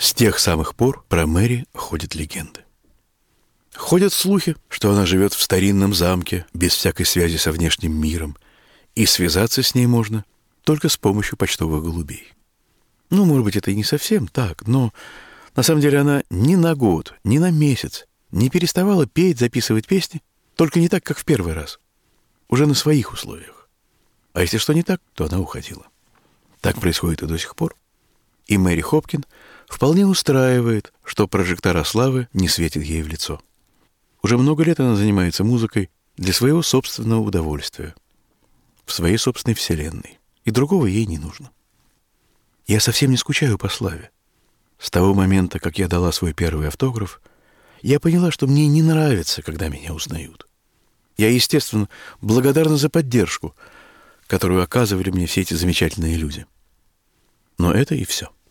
С тех самых пор про Мэри ходят легенды. Ходят слухи, что она живет в старинном замке, без всякой связи со внешним миром, и связаться с ней можно только с помощью почтовых голубей. Ну, может быть, это и не совсем так, но на самом деле она ни на год, ни на месяц не переставала петь, записывать песни, только не так, как в первый раз, уже на своих условиях. А если что не так, то она уходила. Так происходит и до сих пор. И Мэри Хопкин вполне устраивает, что прожектора славы не светят ей в лицо. Уже много лет она занимается музыкой для своего собственного удовольствия, в своей собственной вселенной, и другого ей не нужно. Я совсем не скучаю по славе. С того момента, как я дала свой первый автограф, я поняла, что мне не нравится, когда меня узнают. Я, естественно, благодарна за поддержку, которую оказывали мне все эти замечательные люди. Но это и все.